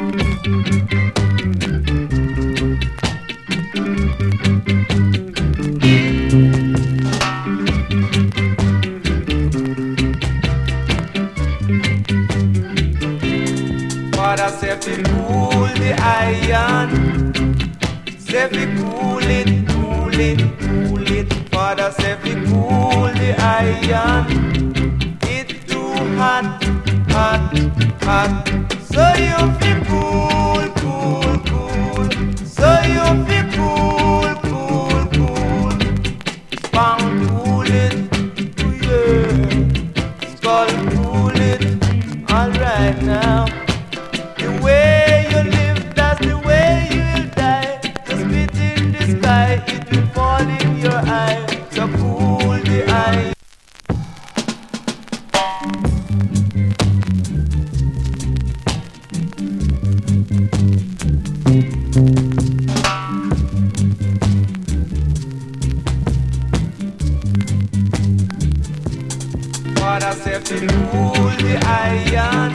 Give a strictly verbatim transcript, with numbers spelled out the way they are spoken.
Father say fi cool the iron, say fi cool it, cool it, cool it. Father say fi cool the iron, it's too hot, hot, hot. So you fi cool, cool, cool. So you fi cool, cool, cool. Bang cool it, yeah. Skull cool it, alright now. The way you live, that's the way you'll die. The spit in the sky, it will fall in your eye. So cool the eye. Father said to cool the iron.